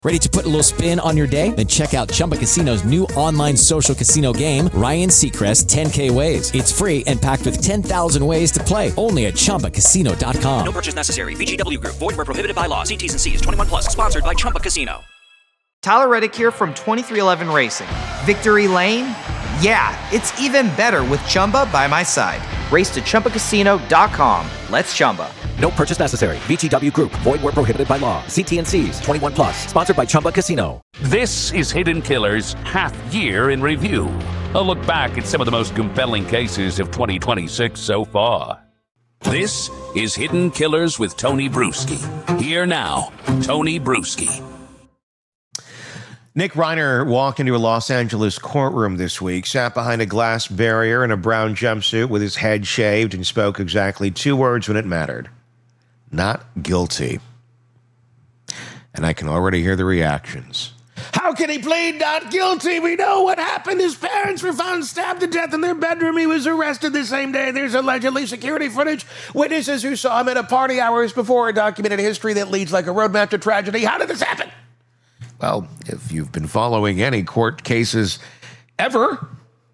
Ready to put a little spin on your day? Then check out Chumba Casino's new online social casino game, Ryan Seacrest 10K Ways. It's free and packed with 10,000 ways to play. Only at ChumbaCasino.com. No purchase necessary. VGW Group. Void where prohibited by law. See T's and C's. 21 plus. Sponsored by Chumba Casino. Tyler Reddick here from 2311 Racing. Victory Lane? Yeah, it's even better with Chumba by my side. Race to ChumbaCasino.com. Let's Chumba. No purchase necessary. VGW Group. Void where prohibited by law. See T&Cs. 21 plus. Sponsored by Chumba Casino. This is Hidden Killers Half Year in Review. A look back at some of the most compelling cases of 2026 so far. This is Hidden Killers with Tony Bruschi. Here now, Tony Bruschi. Nick Reiner walked into a Los Angeles courtroom this week, sat behind a glass barrier in a brown jumpsuit with his head shaved, and spoke exactly 2 words when it mattered. Not guilty. And I can already hear the reactions. How can he plead not guilty? We know what happened. His parents were found stabbed to death in their bedroom. He was arrested the same day. There's allegedly security footage. Witnesses who saw him at a party hours before, a documented history that leads like a roadmap to tragedy. How did this happen? Well, if you've been following any court cases ever,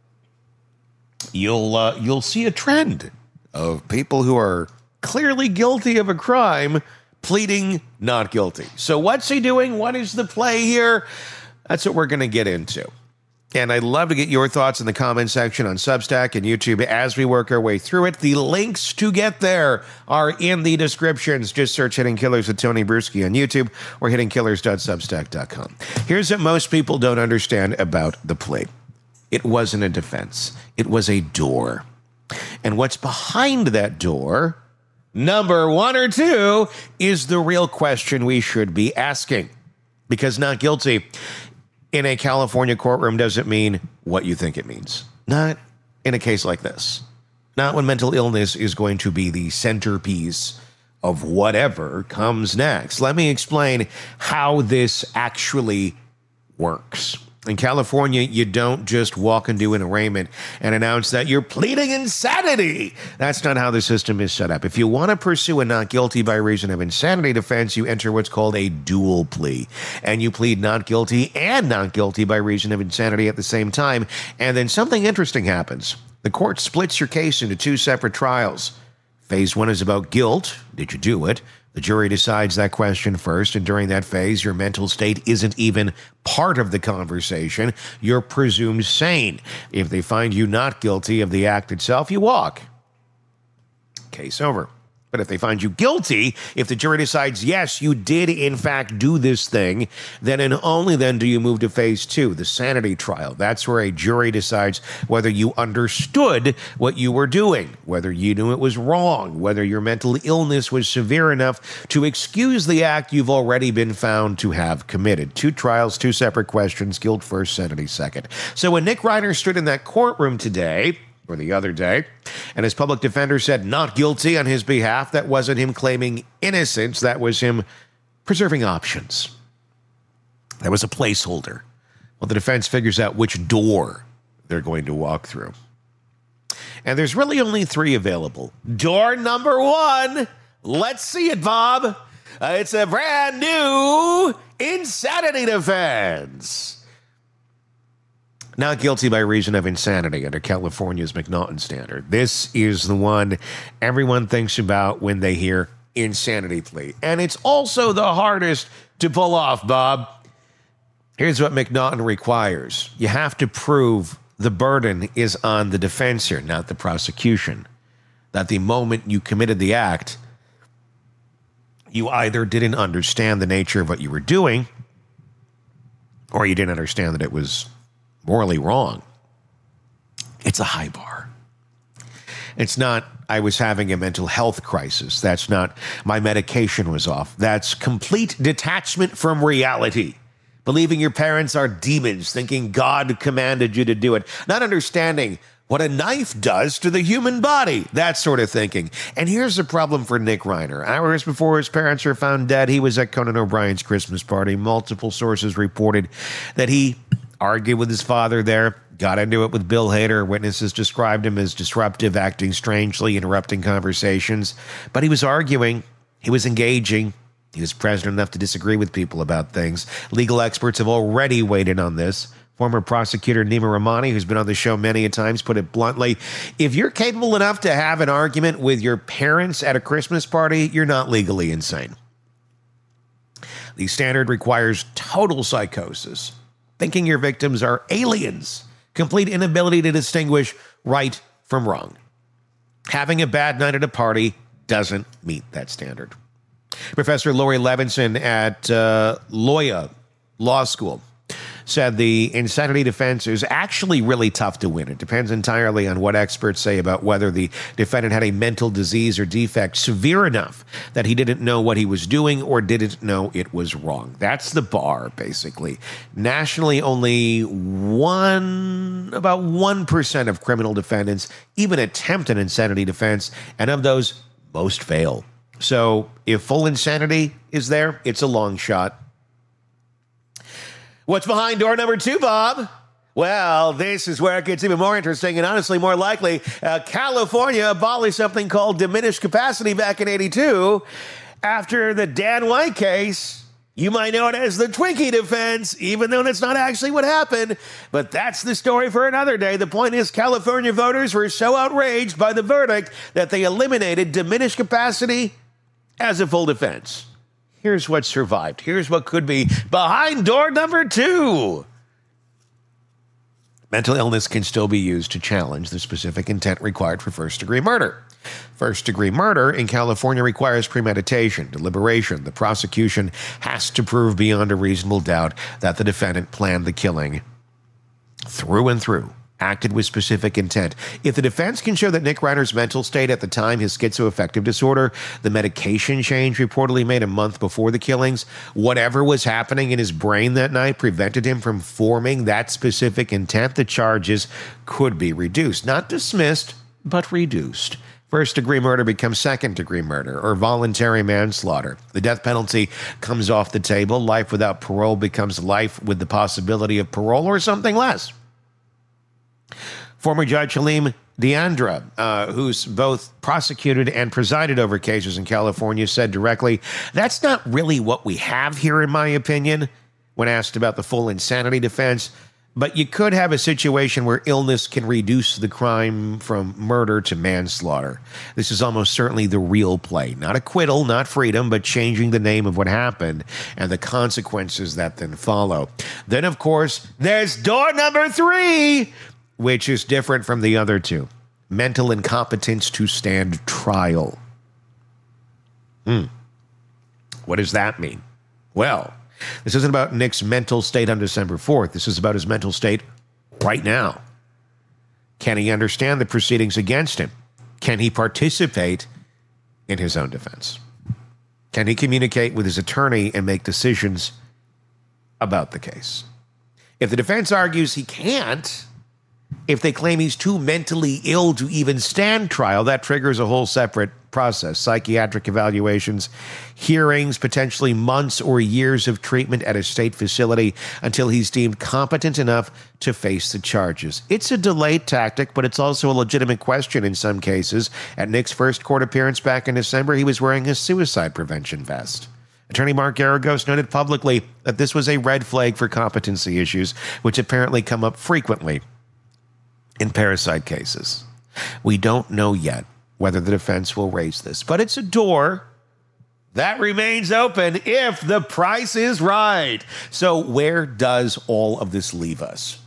you'll see a trend of people who are clearly guilty of a crime pleading not guilty. So what's he doing? What is the play here? That's what we're going to get into. And I'd love to get your thoughts in the comment section on Substack and YouTube as we work our way through it. The links to get there are in the descriptions. Just search Hidden Killers with Tony Bruschi on YouTube or hiddenkillers.substack.com. Here's what most people don't understand about the plea. It wasn't a defense. It was a door. And what's behind that door, number 1 or 2, is the real question we should be asking. Because not guilty in a California courtroom doesn't mean what you think it means. Not in a case like this. Not when mental illness is going to be the centerpiece of whatever comes next. Let me explain how this actually works. In California, you don't just walk into an arraignment and announce that you're pleading insanity. That's not how the system is set up. If you want to pursue a not guilty by reason of insanity defense, you enter what's called a dual plea. And you plead not guilty and not guilty by reason of insanity at the same time. And then something interesting happens. The court splits your case into 2 separate trials. Phase 1 is about guilt. Did you do it? The jury decides that question first, and during that phase, your mental state isn't even part of the conversation. You're presumed sane. If they find you not guilty of the act itself, you walk. Case over. But if they find you guilty, if the jury decides, yes, you did in fact do this thing, then and only then do you move to phase 2, the sanity trial. That's where a jury decides whether you understood what you were doing, whether you knew it was wrong, whether your mental illness was severe enough to excuse the act you've already been found to have committed. 2 trials, 2 separate questions, guilt first, sanity second. So when Nick Reiner stood in that courtroom today, or the other day, and his public defender said not guilty on his behalf, that wasn't him claiming innocence, that was him preserving options. That was a placeholder. Well, the defense figures out which door they're going to walk through. And there's really only 3 available. Door number 1, let's see it, Bob. It's a brand new insanity defense. Not guilty by reason of insanity under California's McNaughton standard. This is the one everyone thinks about when they hear insanity plea. And it's also the hardest to pull off, Bob. Here's what McNaughton requires. You have to prove the burden is on the defense here, not the prosecution. That the moment you committed the act, you either didn't understand the nature of what you were doing, or you didn't understand that it was morally wrong. It's a high bar. It's not, I was having a mental health crisis. That's not, my medication was off. That's complete detachment from reality. Believing your parents are demons, thinking God commanded you to do it. Not understanding what a knife does to the human body. That sort of thinking. And here's the problem for Nick Reiner. Hours before his parents were found dead, he was at Conan O'Brien's Christmas party. Multiple sources reported that he argued with his father there, got into it with Bill Hader. Witnesses described him as disruptive, acting strangely, interrupting conversations. But he was arguing, he was engaging, He was president enough to disagree with people about things. Legal experts have already weighed in on this. Former prosecutor Nima Rahmani, who's been on the show many a times, put it bluntly, if you're capable enough to have an argument with your parents at a Christmas party, you're not legally insane. The standard requires total psychosis, thinking your victims are aliens, complete inability to distinguish right from wrong. Having a bad night at a party doesn't meet that standard. Professor Laurie Levinson at Loyola Law School said the insanity defense is actually really tough to win. It depends entirely on what experts say about whether the defendant had a mental disease or defect severe enough that he didn't know what he was doing or didn't know it was wrong. That's the bar, basically. Nationally, only about 1% of criminal defendants even attempt an insanity defense, and of those, most fail. So if full insanity is there, it's a long shot. What's behind door number 2, Bob? Well, this is where it gets even more interesting and honestly more likely. California abolished something called diminished capacity back in 82 after the Dan White case. You might know it as the Twinkie defense, even though that's not actually what happened. But that's the story for another day. The point is, California voters were so outraged by the verdict that they eliminated diminished capacity as a full defense. Here's what survived. Here's what could be behind door number 2. Mental illness can still be used to challenge the specific intent required for first-degree murder. First-degree murder in California requires premeditation, deliberation. The prosecution has to prove beyond a reasonable doubt that the defendant planned the killing through and through, acted with specific intent. If the defense can show that Nick Reiner's mental state at the time, his schizoaffective disorder, the medication change reportedly made a month before the killings, whatever was happening in his brain that night prevented him from forming that specific intent, the charges could be reduced. Not dismissed, but reduced. First-degree murder becomes second-degree murder or voluntary manslaughter. The death penalty comes off the table. Life without parole becomes life with the possibility of parole or something less. Former Judge Halim Deandra, who's both prosecuted and presided over cases in California, said directly, "That's not really what we have here, in my opinion," when asked about the full insanity defense. But you could have a situation where illness can reduce the crime from murder to manslaughter. This is almost certainly the real play. Not acquittal, not freedom, but changing the name of what happened and the consequences that then follow. Then, of course, there's door number 3, which is different from the other 2. Mental incompetence to stand trial. What does that mean? Well, this isn't about Nick's mental state on December 4th. This is about his mental state right now. Can he understand the proceedings against him? Can he participate in his own defense? Can he communicate with his attorney and make decisions about the case? If the defense argues he can't, if they claim he's too mentally ill to even stand trial, that triggers a whole separate process. Psychiatric evaluations, hearings, potentially months or years of treatment at a state facility until he's deemed competent enough to face the charges. It's a delayed tactic, but it's also a legitimate question in some cases. At Nick's first court appearance back in December, he was wearing a suicide prevention vest. Attorney Mark Garagos noted publicly that this was a red flag for competency issues, which apparently come up frequently in parricide cases. We don't know yet whether the defense will raise this, but it's a door that remains open if the price is right. So where does all of this leave us?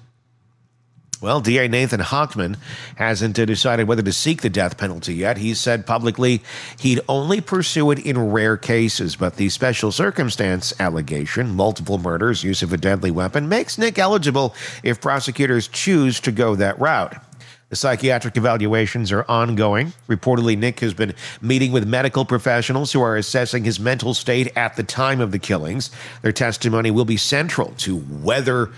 Well, DA Nathan Hochman hasn't decided whether to seek the death penalty yet. He said publicly he'd only pursue it in rare cases, but the special circumstance allegation, multiple murders, use of a deadly weapon, makes Nick eligible if prosecutors choose to go that route. The psychiatric evaluations are ongoing. Reportedly, Nick has been meeting with medical professionals who are assessing his mental state at the time of the killings. Their testimony will be central to whether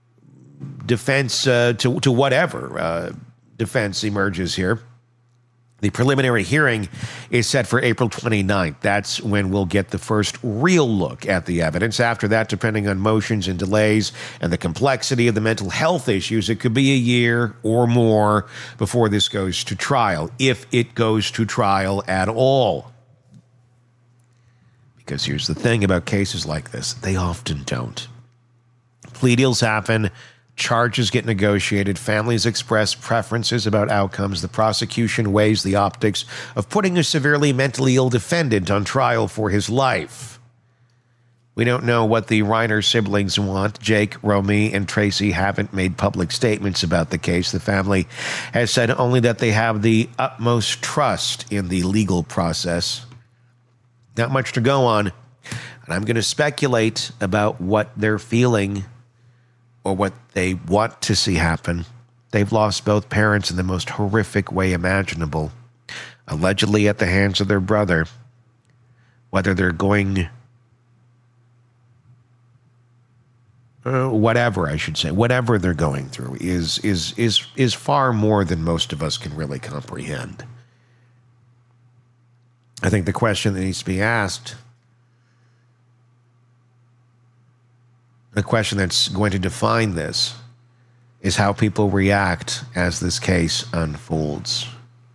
defense, to whatever defense emerges here. The preliminary hearing is set for April 29th. That's when we'll get the first real look at the evidence. After that, depending on motions and delays and the complexity of the mental health issues, it could be a year or more before this goes to trial, if it goes to trial at all. Because here's the thing about cases like this, they often don't. Plea deals happen, charges get negotiated, families express preferences about outcomes, the prosecution weighs the optics of putting a severely mentally ill defendant on trial for his life. We don't know what the Reiner siblings want. Jake, Romy, and Tracy haven't made public statements about the case. The family has said only that they have the utmost trust in the legal process. Not much to go on, and I'm going to speculate about what they're feeling or what they want to see happen. They've lost both parents in the most horrific way imaginable, allegedly at the hands of their brother. Whether they're going, whatever they're going through is far more than most of us can really comprehend. I think the question that needs to be asked, the question that's going to define this, is how people react as this case unfolds.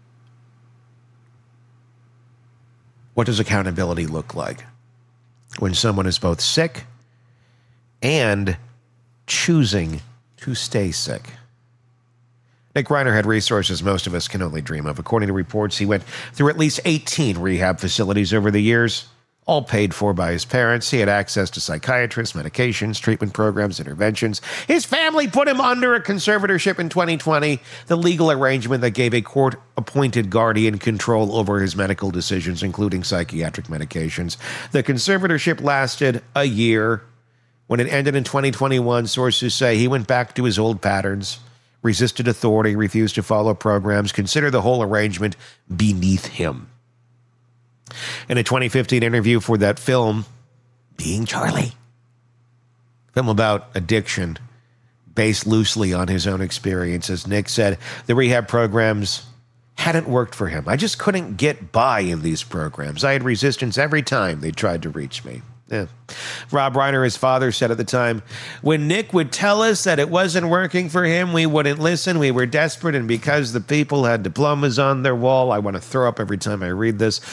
What does accountability look like when someone is both sick and choosing to stay sick? Nick Reiner had resources most of us can only dream of. According to reports, he went through at least 18 rehab facilities over the years, all paid for by his parents. He had access to psychiatrists, medications, treatment programs, interventions. His family put him under a conservatorship in 2020, the legal arrangement that gave a court-appointed guardian control over his medical decisions, including psychiatric medications. The conservatorship lasted a year. When it ended in 2021, sources say he went back to his old patterns, resisted authority, refused to follow programs, considered the whole arrangement beneath him. In a 2015 interview for that film, Being Charlie, film about addiction, based loosely on his own experiences, Nick said the rehab programs hadn't worked for him. I just couldn't get by in these programs. I had resistance every time they tried to reach me. Yeah. Rob Reiner, his father, said at the time, when Nick would tell us that it wasn't working for him, we wouldn't listen. We were desperate, and because the people had diplomas on their wall, I want to throw up every time I read this.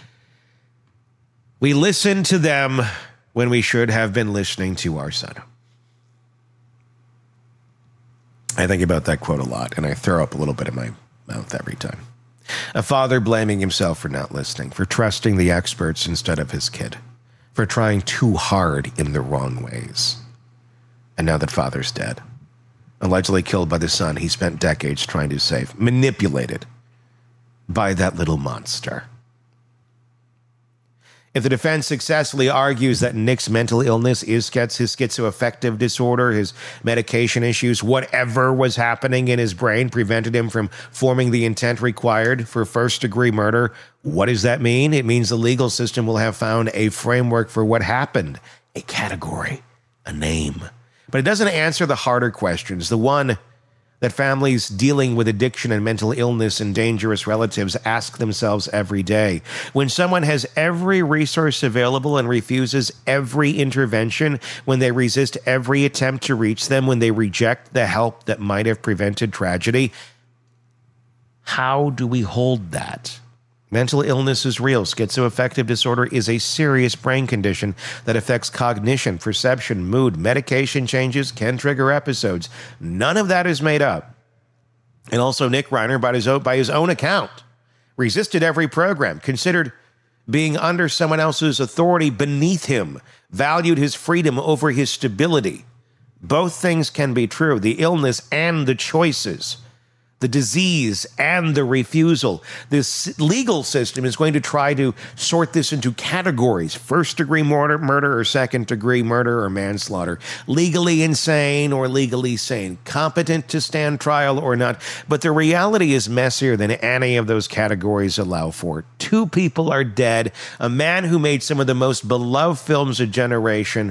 We listened to them when we should have been listening to our son. I think about that quote a lot, and I throw up a little bit in my mouth every time. A father blaming himself for not listening, for trusting the experts instead of his kid, for trying too hard in the wrong ways. And now that father's dead, allegedly killed by the son he spent decades trying to save, manipulated by that little monster. If the defense successfully argues that Nick's mental illness is his schizoaffective disorder, his medication issues, whatever was happening in his brain prevented him from forming the intent required for first-degree murder, what does that mean? It means the legal system will have found a framework for what happened, a category, a name. But it doesn't answer the harder questions, the one that families dealing with addiction and mental illness and dangerous relatives ask themselves every day. When someone has every resource available and refuses every intervention, when they resist every attempt to reach them, when they reject the help that might have prevented tragedy, how do we hold that? Mental illness is real. Schizoaffective disorder is a serious brain condition that affects cognition, perception, mood. Medication changes can trigger episodes. None of that is made up. And also Nick Reiner, by his own account, resisted every program, considered being under someone else's authority beneath him, valued his freedom over his stability. Both things can be true, the illness and the choices. The disease and the refusal. This legal system is going to try to sort this into categories: first-degree murder or second-degree murder or manslaughter, legally insane or legally sane, competent to stand trial or not. But the reality is messier than any of those categories allow for. 2 people are dead. A man who made some of the most beloved films of generation,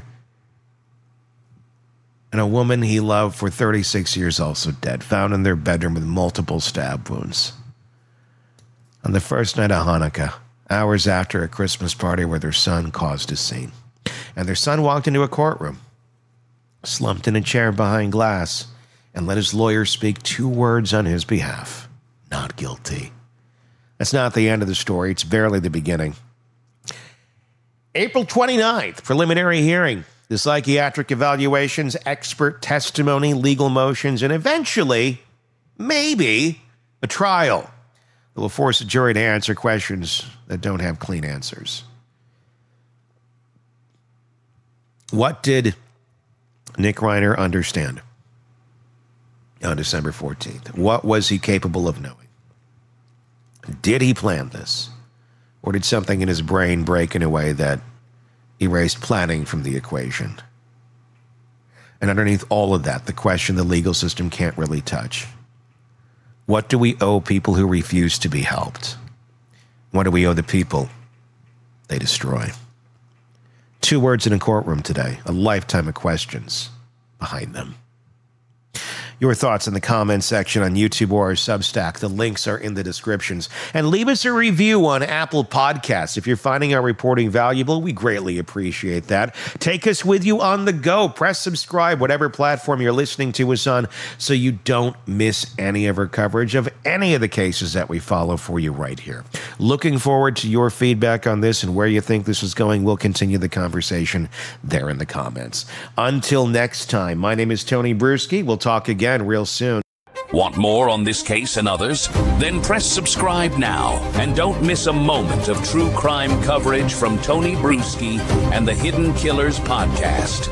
and a woman he loved for 36 years also dead, found in their bedroom with multiple stab wounds. On the first night of Hanukkah, hours after a Christmas party where their son caused a scene. And their son walked into a courtroom, slumped in a chair behind glass, and let his lawyer speak 2 words on his behalf: not guilty. That's not the end of the story. It's barely the beginning. April 29th, preliminary hearing. The psychiatric evaluations, expert testimony, legal motions, and eventually, maybe, a trial that will force a jury to answer questions that don't have clean answers. What did Nick Reiner understand on December 14th? What was he capable of knowing? Did he plan this? Or did something in his brain break in a way that erased planning from the equation? And underneath all of that, the question the legal system can't really touch. What do we owe people who refuse to be helped? What do we owe the people they destroy? 2 words in a courtroom today, a lifetime of questions behind them. Your thoughts in the comments section on YouTube or our Substack. The links are in the descriptions. And leave us a review on Apple Podcasts. If you're finding our reporting valuable, we greatly appreciate that. Take us with you on the go. Press subscribe, whatever platform you're listening to us on, so you don't miss any of our coverage of any of the cases that we follow for you right here. Looking forward to your feedback on this and where you think this is going. We'll continue the conversation there in the comments. Until next time, my name is Tony Bruschi. We'll talk again real soon. Want more on this case and others? Then press subscribe now and don't miss a moment of true crime coverage from Tony Bruschi and the Hidden Killers podcast.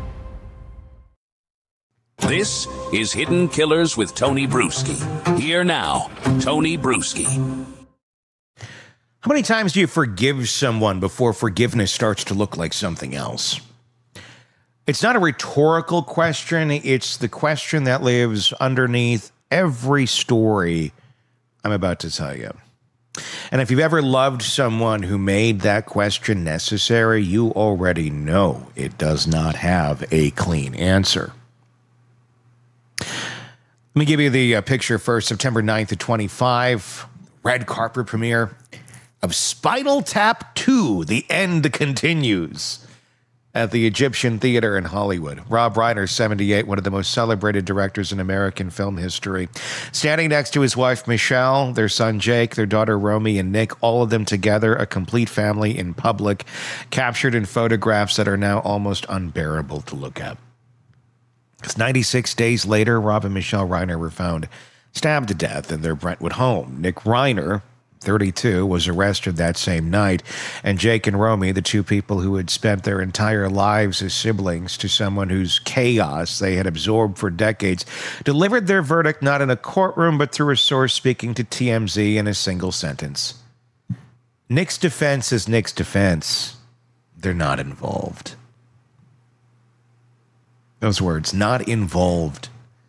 This is Hidden Killers with Tony Bruschi. Here now, Tony Bruschi. How many times do you forgive someone before forgiveness starts to look like something else? It's not a rhetorical question. It's the question that lives underneath every story I'm about to tell you. And if you've ever loved someone who made that question necessary, you already know it does not have a clean answer. Let me give you the picture first. September 9th of 25, red carpet premiere of Spinal Tap 2, The End Continues, at the Egyptian Theater in Hollywood. Rob Reiner, 78, one of the most celebrated directors in American film history. Standing next to his wife, Michelle, their son, Jake, their daughter, Romy, and Nick, all of them together, a complete family in public, captured in photographs that are now almost unbearable to look at. Because 96 days later, Rob and Michelle Reiner were found stabbed to death in their Brentwood home. Nick Reiner, 32, was arrested that same night, and Jake and Romy, the 2 people who had spent their entire lives as siblings to someone whose chaos they had absorbed for decades, delivered their verdict not in a courtroom but through a source speaking to TMZ in a single sentence. Nick's defense is Nick's defense. They're not involved. Those words, not involved.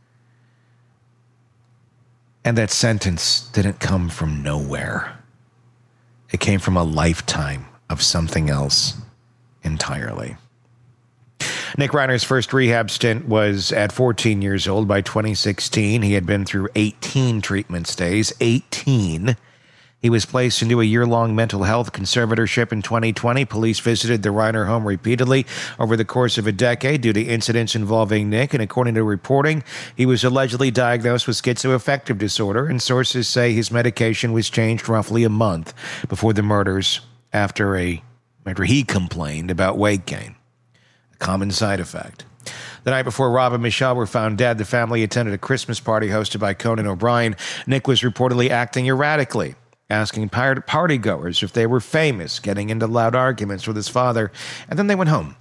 And that sentence didn't come from nowhere. It came from a lifetime of something else entirely. Nick Reiner's first rehab stint was at 14 years old. By 2016, he had been through 18 treatment stays. 18. He was placed into a year-long mental health conservatorship in 2020. Police visited the Reiner home repeatedly over the course of a decade due to incidents involving Nick, and according to reporting, he was allegedly diagnosed with schizoaffective disorder, and sources say his medication was changed roughly a month before the murders after he complained about weight gain, a common side effect. The night before Rob and Michelle were found dead, the family attended a Christmas party hosted by Conan O'Brien. Nick was reportedly acting erratically, asking partygoers if they were famous, getting into loud arguments with his father, and then they went home.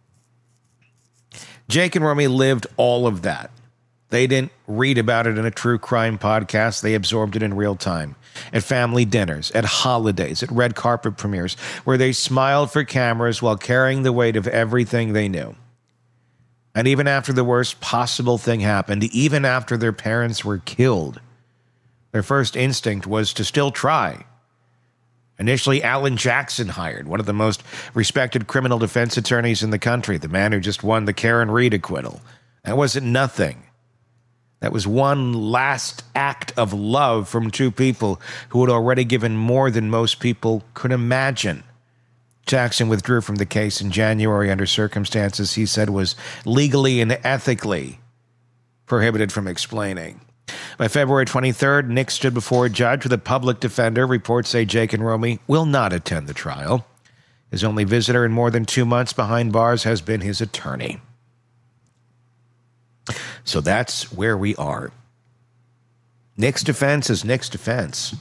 Jake and Romy lived all of that. They didn't read about it in a true crime podcast. They absorbed it in real time. At family dinners, at holidays, at red carpet premieres, where they smiled for cameras while carrying the weight of everything they knew. And even after the worst possible thing happened, even after their parents were killed, their first instinct was to still try. Initially, Alan Jackson hired, one of the most respected criminal defense attorneys in the country, the man who just won the Karen Reed acquittal. That wasn't nothing. That was one last act of love from 2 people who had already given more than most people could imagine. Jackson withdrew from the case in January under circumstances he said was legally and ethically prohibited from explaining. By February 23rd, Nick stood before a judge with a public defender. Reports say Jake and Romy will not attend the trial. His only visitor in more than 2 months behind bars has been his attorney. So that's where we are. Nick's defense is Nick's defense.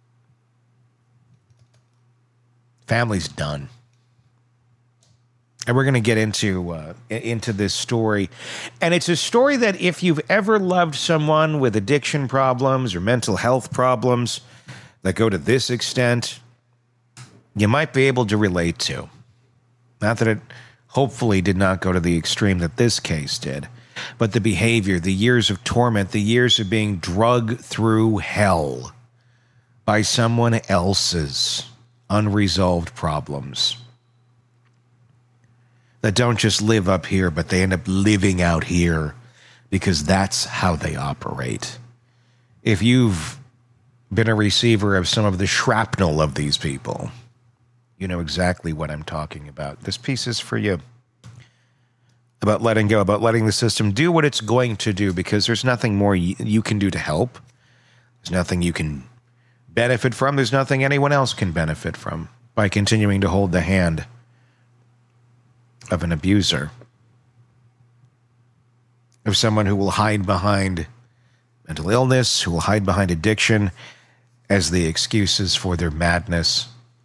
Family's done. And we're going to get into this story. And it's a story that if you've ever loved someone with addiction problems or mental health problems that go to this extent, you might be able to relate to. Not that it hopefully did not go to the extreme that this case did, but the behavior, the years of torment, the years of being drugged through hell by someone else's unresolved problems that don't just live up here, but they end up living out here because that's how they operate. If you've been a receiver of some of the shrapnel of these people, you know exactly what I'm talking about. This piece is for you. About letting go, about letting the system do what it's going to do, because there's nothing more you can do to help. There's nothing you can benefit from. There's nothing anyone else can benefit from by continuing to hold the hand of an abuser, of someone who will hide behind mental illness, who will hide behind addiction as the excuses for their madness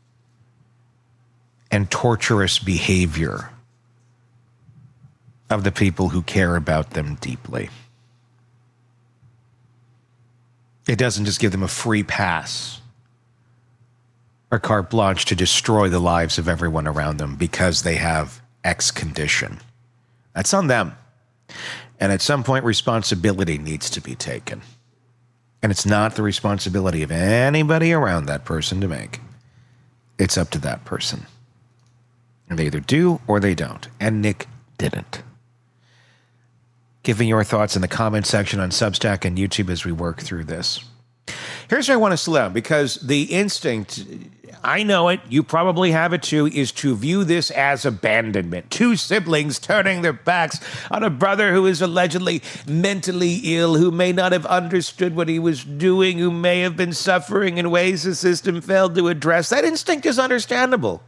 and torturous behavior of the people who care about them deeply. It doesn't just give them a free pass or carte blanche to destroy the lives of everyone around them because they have X condition. That's on them. And at some point, responsibility needs to be taken. And it's not the responsibility of anybody around that person to make. It's up to that person. And they either do or they don't. And Nick didn't. Give me your thoughts in the comment section on Substack and YouTube as we work through this. Here's where I want to slow down, because the instinct, I know it, you probably have it too, is to view this as abandonment. Two siblings turning their backs on a brother who is allegedly mentally ill, who may not have understood what he was doing, who may have been suffering in ways the system failed to address. That instinct is understandable.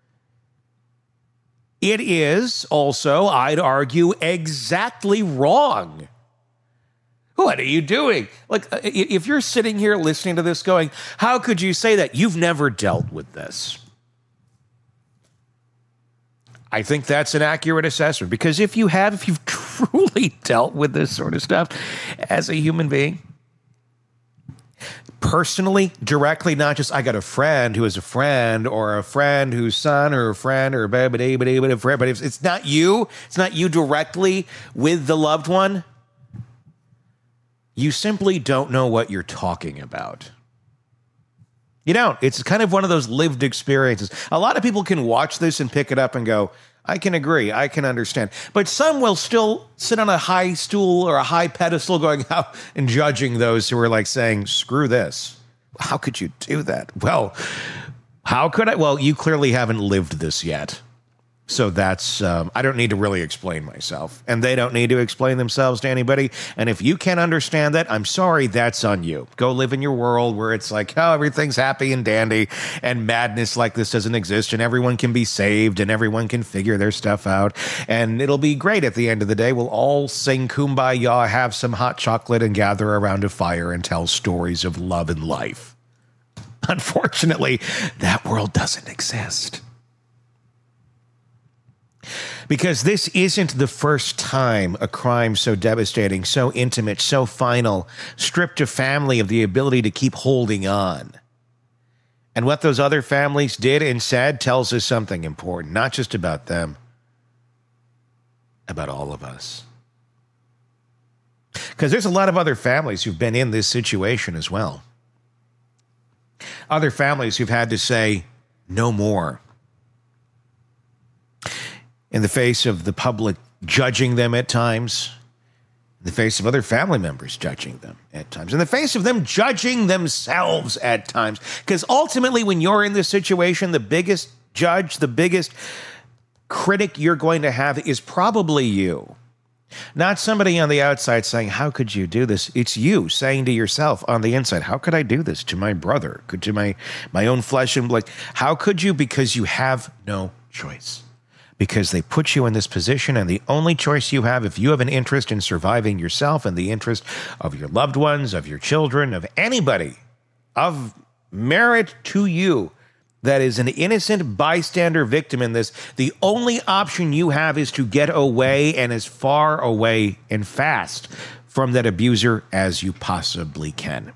It is also, I'd argue, exactly wrong. What are you doing? Like, if you're sitting here listening to this going, how could you say that? You've never dealt with this. I think that's an accurate assessment, because if you've truly dealt with this sort of stuff as a human being, personally, directly, not just I got a friend who is a friend, or a friend whose son, or a friend, or but if it's not you directly with the loved one, you simply don't know what you're talking about. You don't. It's kind of one of those lived experiences. A lot of people can watch this and pick it up and go, I can agree, I can understand. But some will still sit on a high stool or a high pedestal going out and judging those who are like saying, screw this. How could you do that? Well, how could I? Well, you clearly haven't lived this yet. So that's, I don't need to really explain myself. And they don't need to explain themselves to anybody. And if you can't understand that, I'm sorry, that's on you. Go live in your world where it's like, oh, everything's happy and dandy and madness like this doesn't exist and everyone can be saved and everyone can figure their stuff out. And it'll be great at the end of the day. We'll all sing Kumbaya, have some hot chocolate and gather around a fire and tell stories of love and life. Unfortunately, that world doesn't exist. Because this isn't the first time a crime so devastating, so intimate, so final, stripped a family of the ability to keep holding on. And what those other families did and said tells us something important, not just about them, about all of us. Because there's a lot of other families who've been in this situation as well. Other families who've had to say, no more. In the face of the public judging them at times, in the face of other family members judging them at times, in the face of them judging themselves at times. Because ultimately, when you're in this situation, the biggest judge, the biggest critic you're going to have is probably you. Not somebody on the outside saying, how could you do this? It's you saying to yourself on the inside, how could I do this to my brother, to my own flesh and blood? How could you? Because you have no choice. Because they put you in this position, and the only choice you have, if you have an interest in surviving yourself and the interest of your loved ones, of your children, of anybody of merit to you, that is an innocent bystander victim in this, the only option you have is to get away, and as far away and fast from that abuser as you possibly can.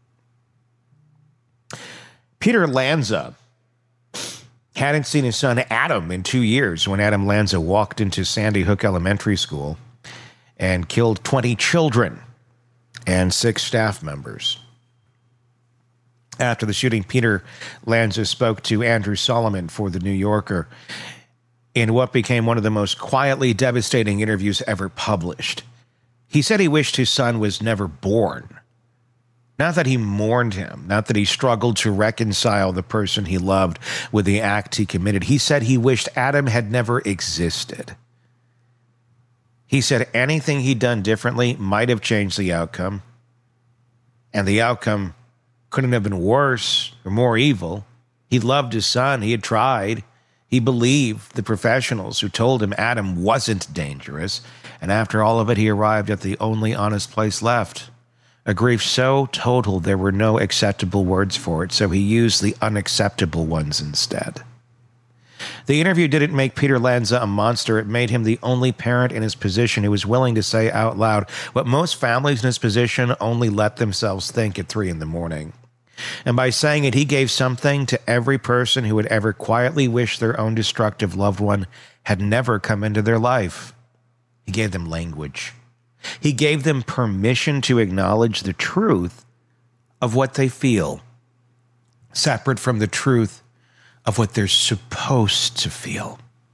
Peter Lanza hadn't seen his son Adam in 2 years when Adam Lanza walked into Sandy Hook Elementary School and killed 20 children and 6 staff members. After the shooting, Peter Lanza spoke to Andrew Solomon for The New Yorker in what became one of the most quietly devastating interviews ever published. He said he wished his son was never born. Not that he mourned him, not that he struggled to reconcile the person he loved with the act he committed. He said he wished Adam had never existed. He said anything he'd done differently might have changed the outcome, and the outcome couldn't have been worse or more evil. He loved his son. He had tried. He believed the professionals who told him Adam wasn't dangerous. And after all of it, he arrived at the only honest place left. A grief so total there were no acceptable words for it, so he used the unacceptable ones instead. The interview didn't make Peter Lanza a monster. It made him the only parent in his position who was willing to say out loud what most families in his position only let themselves think at 3 a.m. And by saying it, he gave something to every person who would ever quietly wish their own destructive loved one had never come into their life. He gave them language. He gave them permission to acknowledge the truth of what they feel, separate from the truth of what they're supposed to feel.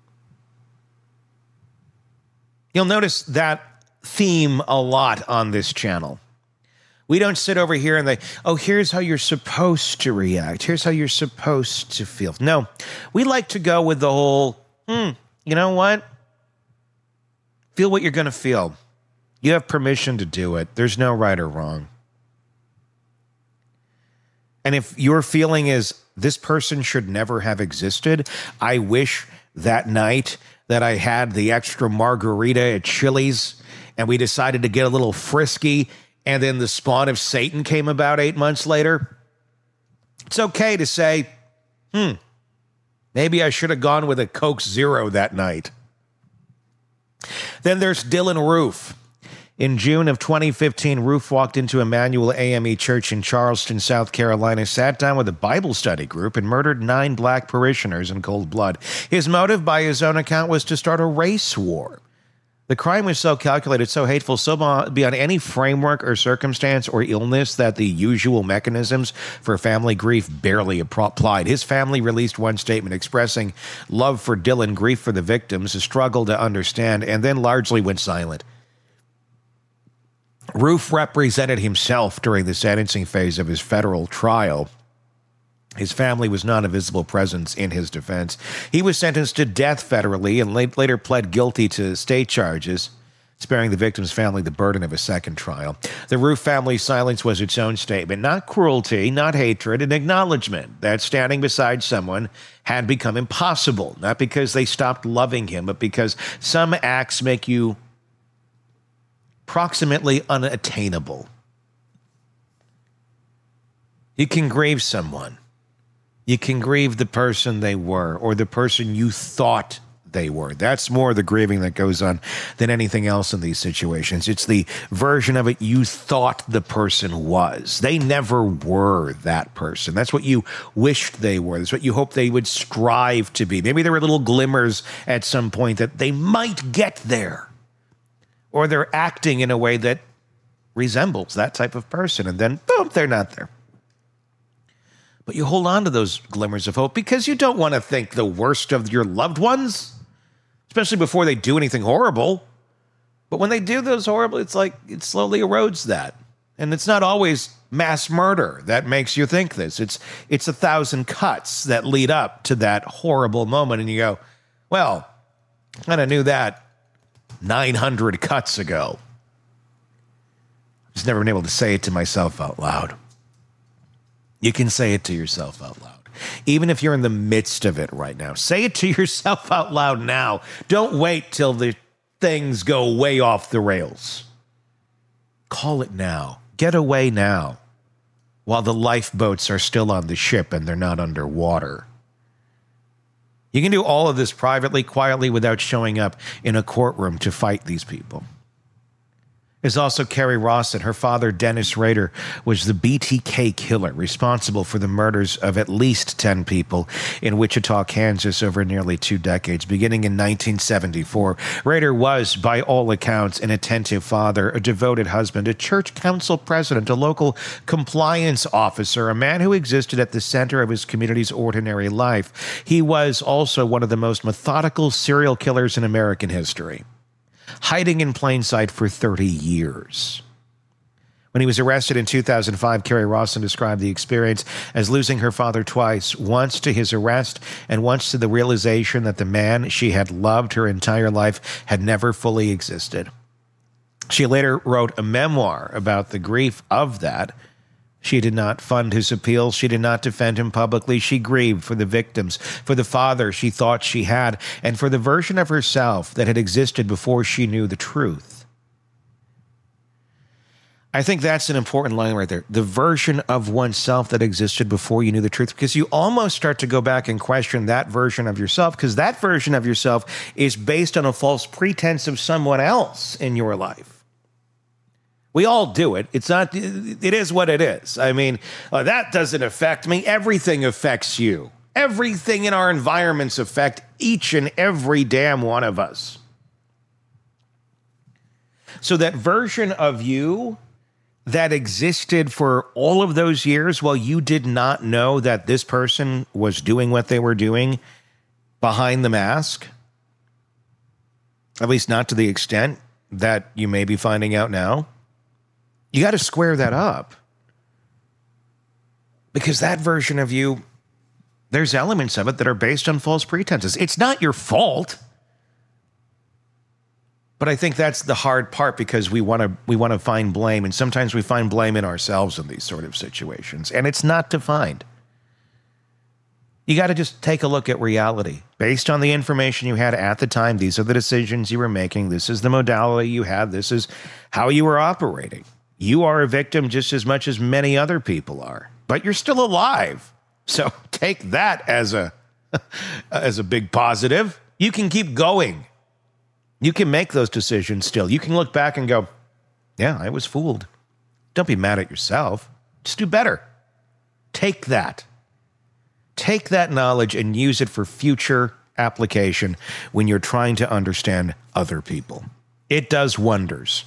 You'll notice that theme a lot on this channel. We don't sit over here and here's how you're supposed to react. Here's how you're supposed to feel. No, we like to go with the whole, you know what? Feel what you're going to feel. You have permission to do it. There's no right or wrong. And if your feeling is, this person should never have existed, I wish that night that I had the extra margarita at Chili's and we decided to get a little frisky and then the spawn of Satan came about 8 months later, it's okay to say, maybe I should have gone with a Coke Zero that night. Then there's Dylan Roof. In June of 2015, Roof walked into Emmanuel AME Church in Charleston, South Carolina, sat down with a Bible study group, and murdered 9 black parishioners in cold blood. His motive, by his own account, was to start a race war. The crime was so calculated, so hateful, so beyond any framework or circumstance or illness that the usual mechanisms for family grief barely applied. His family released one statement expressing love for Dylan, grief for the victims, a struggle to understand, and then largely went silent. Roof represented himself during the sentencing phase of his federal trial. His family was not a visible presence in his defense. He was sentenced to death federally and later pled guilty to state charges, sparing the victim's family the burden of a second trial. The Roof family's silence was its own statement, not cruelty, not hatred, an acknowledgement that standing beside someone had become impossible, not because they stopped loving him, but because some acts make you approximately unattainable. You can grieve someone. You can grieve the person they were or the person you thought they were. That's more the grieving that goes on than anything else in these situations. It's the version of it you thought the person was. They never were that person. That's what you wished they were. That's what you hoped they would strive to be. Maybe there were little glimmers at some point that they might get there. Or they're acting in a way that resembles that type of person. And then, boom, they're not there. But you hold on to those glimmers of hope because you don't want to think the worst of your loved ones, especially before they do anything horrible. But when they do those horrible, it's like it slowly erodes that. And it's not always mass murder that makes you think this. It's 1,000 cuts that lead up to that horrible moment. And you go, well, I kind of knew that 900 cuts ago. I've just never been able to say it to myself out loud. You can say it to yourself out loud. Even if you're in the midst of it right now, say it to yourself out loud now. Don't wait till the things go way off the rails. Call it now. Get away now while the lifeboats are still on the ship and they're not underwater. You can do all of this privately, quietly, without showing up in a courtroom to fight these people. There's also Kerri Rawson. Her father, Dennis Rader, was the BTK killer responsible for the murders of at least 10 people in Wichita, Kansas over nearly 2 decades. Beginning in 1974, Rader was, by all accounts, an attentive father, a devoted husband, a church council president, a local compliance officer, a man who existed at the center of his community's ordinary life. He was also one of the most methodical serial killers in American history, hiding in plain sight for 30 years. When he was arrested in 2005, Kerri Rawson described the experience as losing her father twice, once to his arrest and once to the realization that the man she had loved her entire life had never fully existed. She later wrote a memoir about the grief of that. She did not fund his appeal. She did not defend him publicly. She grieved for the victims, for the father she thought she had, and for the version of herself that had existed before she knew the truth. I think that's an important line right there. The version of oneself that existed before you knew the truth, because you almost start to go back and question that version of yourself, because that version of yourself is based on a false pretense of someone else in your life. We all do it. It is what it is. I mean, that doesn't affect me. Everything affects you. Everything in our environments affect each and every damn one of us. So that version of you that existed for all of those years while you did not know that this person was doing what they were doing behind the mask, at least not to the extent that you may be finding out now, you got to square that up. Because that version of you, there's elements of it that are based on false pretenses. It's not your fault. But I think that's the hard part, because we want to find blame, and sometimes we find blame in ourselves in these sort of situations, and it's not defined. You got to just take a look at reality. Based on the information you had at the time, these are the decisions you were making, this is the modality you had, this is how you were operating. You are a victim just as much as many other people are, but you're still alive. So take that as a big positive. You can keep going. You can make those decisions still. You can look back and go, yeah, I was fooled. Don't be mad at yourself. Just do better. Take that. Take that knowledge and use it for future application when you're trying to understand other people. It does wonders.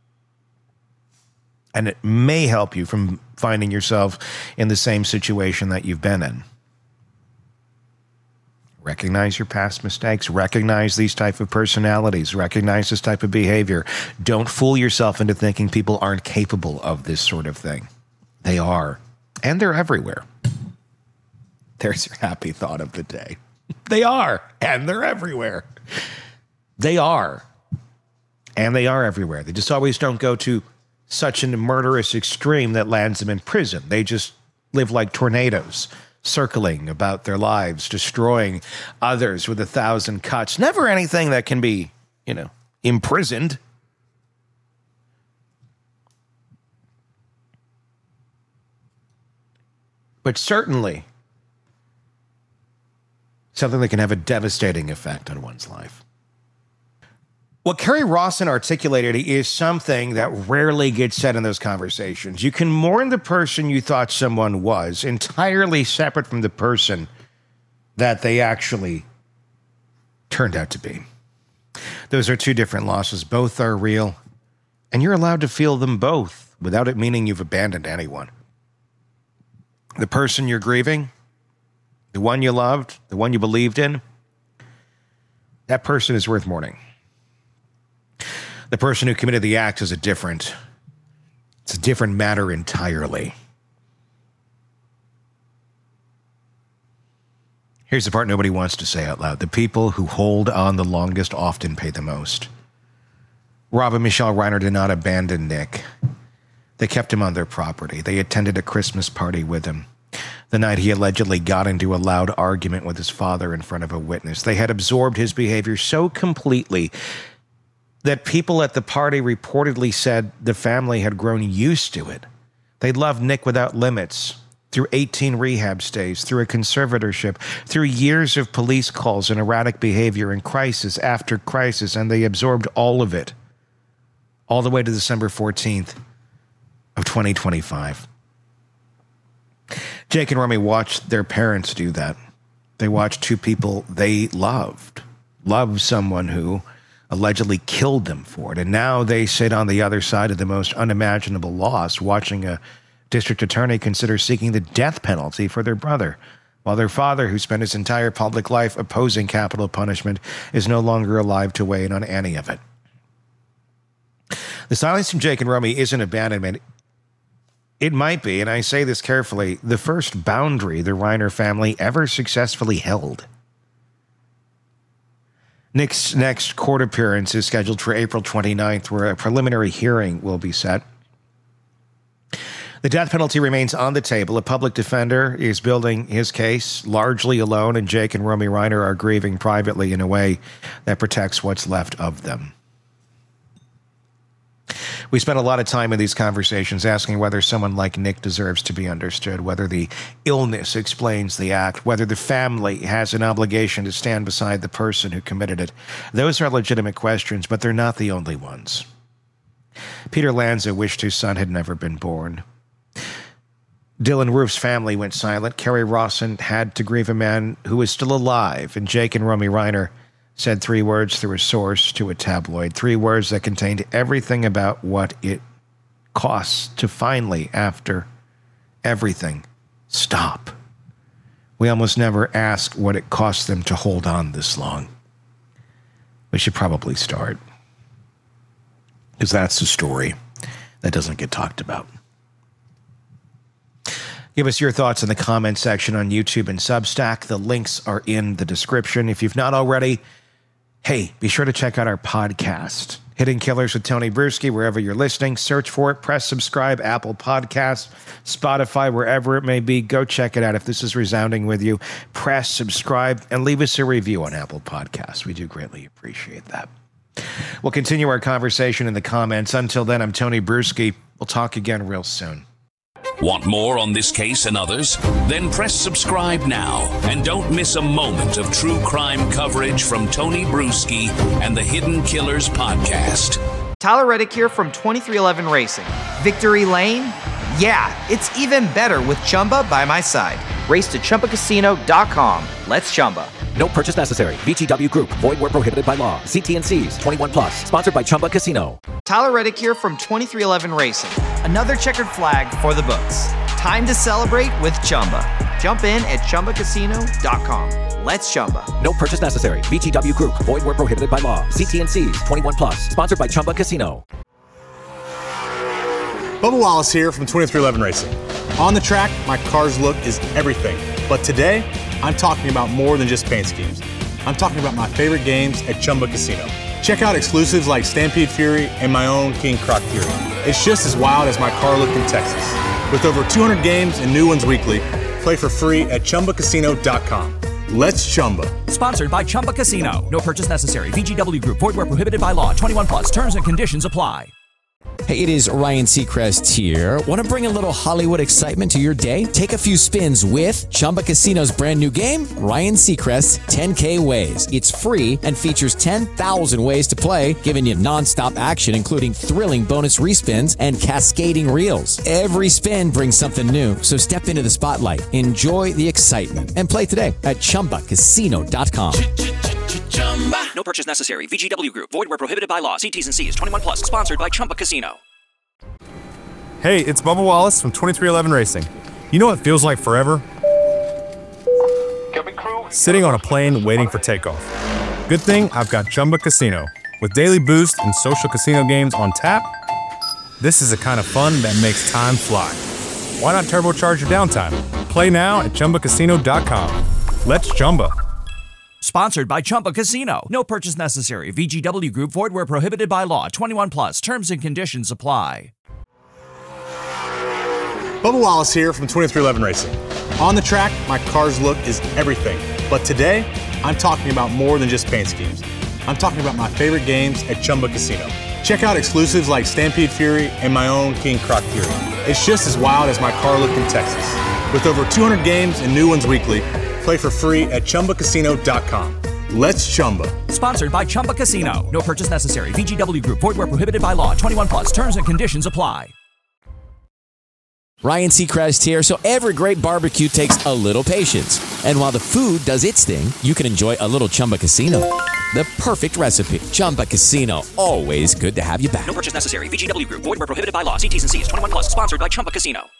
And it may help you from finding yourself in the same situation that you've been in. Recognize your past mistakes. Recognize these type of personalities. Recognize this type of behavior. Don't fool yourself into thinking people aren't capable of this sort of thing. They are. And they're everywhere. There's your happy thought of the day. They are. And they're everywhere. They are. And they are everywhere. They just always don't go to such a murderous extreme that lands them in prison. They just live like tornadoes, circling about their lives, destroying others with 1,000 cuts. Never anything that can be, imprisoned. But certainly something that can have a devastating effect on one's life. What Kerri Rawson articulated is something that rarely gets said in those conversations. You can mourn the person you thought someone was, entirely separate from the person that they actually turned out to be. Those are two different losses. Both are real, and you're allowed to feel them both without it meaning you've abandoned anyone. The person you're grieving, the one you loved, the one you believed in, that person is worth mourning. The person who committed the act is a different matter entirely. Here's the part nobody wants to say out loud. The people who hold on the longest often pay the most. Rob and Michelle Reiner did not abandon Nick. They kept him on their property. They attended a Christmas party with him the night he allegedly got into a loud argument with his father in front of a witness. They had absorbed his behavior so completely that people at the party reportedly said the family had grown used to it. They loved Nick without limits, through 18 rehab stays, through a conservatorship, through years of police calls and erratic behavior and crisis after crisis, and they absorbed all of it, all the way to December 14th of 2025. Jake and Romy watched their parents do that. They watched two people they loved someone who allegedly killed them for it. And now they sit on the other side of the most unimaginable loss, watching a district attorney consider seeking the death penalty for their brother, while their father, who spent his entire public life opposing capital punishment, is no longer alive to weigh in on any of it. The silence from Jake and Romy isn't abandonment. It might be, and I say this carefully, the first boundary the Reiner family ever successfully held. Nick's next court appearance is scheduled for April 29th, where a preliminary hearing will be set. The death penalty remains on the table. A public defender is building his case largely alone, and Jake and Romy Reiner are grieving privately in a way that protects what's left of them. We spent a lot of time in these conversations asking whether someone like Nick deserves to be understood, whether the illness explains the act, whether the family has an obligation to stand beside the person who committed it. Those are legitimate questions, but they're not the only ones. Peter Lanza wished his son had never been born. Dylan Roof's family went silent. Kerry Rawson had to grieve a man who is still alive, and Jake and Romy Reiner said 3 words through a source to a tabloid, 3 words that contained everything about what it costs to finally, after everything, stop. We almost never ask what it costs them to hold on this long. We should probably start, because that's the story that doesn't get talked about. Give us your thoughts in the comment section on YouTube and Substack. The links are in the description. If you've not already, hey, be sure to check out our podcast, Hidden Killers with Tony Bruschi, wherever you're listening. Search for it, press subscribe, Apple Podcasts, Spotify, wherever it may be. Go check it out. If this is resounding with you, press subscribe and leave us a review on Apple Podcasts. We do greatly appreciate that. We'll continue our conversation in the comments. Until then, I'm Tony Bruschi. We'll talk again real soon. Want more on this case and others? Then press subscribe now and don't miss a moment of true crime coverage from Tony Bruschi and the Hidden Killers podcast. Tyler Reddick here from 2311 Racing. Victory Lane? Yeah, it's even better with Chumba by my side. Race to ChumbaCasino.com. Let's Chumba. No purchase necessary. VGW Group. Void where prohibited by law. See T&Cs. 21 plus. Sponsored by Chumba Casino. Tyler Reddick here from 2311 Racing. Another checkered flag for the books. Time to celebrate with Chumba. Jump in at ChumbaCasino.com. Let's Chumba. No purchase necessary. VGW Group. Void where prohibited by law. See T&Cs. 21 plus. Sponsored by Chumba Casino. Bubba Wallace here from 2311 Racing. On the track, my car's look is everything. But today, I'm talking about more than just paint schemes. I'm talking about my favorite games at Chumba Casino. Check out exclusives like Stampede Fury and my own King Croc Fury. It's just as wild as my car look in Texas. With over 200 games and new ones weekly, play for free at ChumbaCasino.com. Let's Chumba. Sponsored by Chumba Casino. No purchase necessary. VGW Group. Void where prohibited by law. 21 plus. Terms and conditions apply. Hey, it is Ryan Seacrest here. Want to bring a little Hollywood excitement to your day? Take a few spins with Chumba Casino's brand new game, Ryan Seacrest's 10K Ways. It's free and features 10,000 ways to play, giving you nonstop action, including thrilling bonus respins and cascading reels. Every spin brings something new, so step into the spotlight, enjoy the excitement, and play today at ChumbaCasino.com. No purchase necessary. VGW Group. Void where prohibited by law. See T's and C's. 21 plus. Sponsored by Chumba Casino. Hey, it's Bubba Wallace from 2311 Racing. You know what feels like forever? Sitting on a plane waiting for takeoff. Good thing I've got Chumba Casino. With daily boost and social casino games on tap, this is the kind of fun that makes time fly. Why not turbocharge your downtime? Play now at ChumbaCasino.com. Let's Chumba. Sponsored by Chumba Casino. No purchase necessary. VGW Group. Void where prohibited by law. 21 plus. Terms and conditions apply. Bubba Wallace here from 2311 Racing. On the track, my car's look is everything. But today, I'm talking about more than just paint schemes. I'm talking about my favorite games at Chumba Casino. Check out exclusives like Stampede Fury and my own King Croc Fury. It's just as wild as my car looked in Texas. With over 200 games and new ones weekly, play for free at ChumbaCasino.com. Let's Chumba. Sponsored by Chumba Casino. No purchase necessary. VGW Group. Void where prohibited by law. 21 plus. Terms and conditions apply. Ryan Seacrest here. So every great barbecue takes a little patience. And while the food does its thing, you can enjoy a little Chumba Casino. The perfect recipe. Chumba Casino. Always good to have you back. No purchase necessary. VGW Group. Void where prohibited by law. See T's and C's. 21 plus. Sponsored by Chumba Casino.